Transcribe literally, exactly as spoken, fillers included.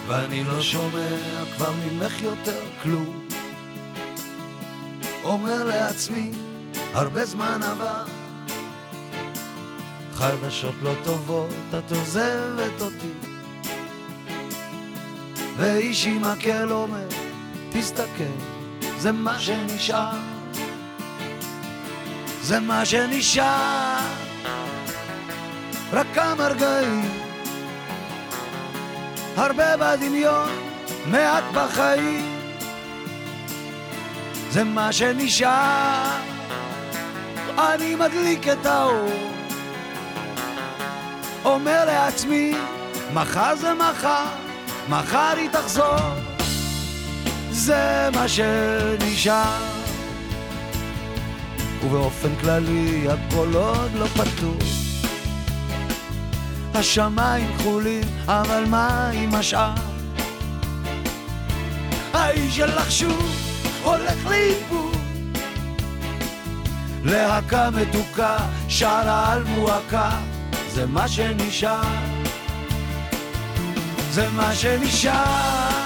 ואני לא שומע כבר ממך יותר כלום. אומר לעצמי, הרבה זמן עבר, חדשות לא טובות, את עוזבת אותי. ואיש עם מקל אומר, תסתכל, זה מה שנשאר, זה מה שנשאר. רק כמה רגעים, הרבה בדמיון, מעט בחיים, זה מה שנשאר. אני מדליק את האור, אומר לעצמי, מחר זה מחר, מחר היא תחזור, זה מה שנשאר. ובאופן כללי הכל עוד לא פתור, השמיים כחולים, אבל מה עם השאר? האיש שלך שוב הולך לאיבוד, להקה מתוקה שרה על מועקה, זה מה שנשאר, זה מה שנשאר.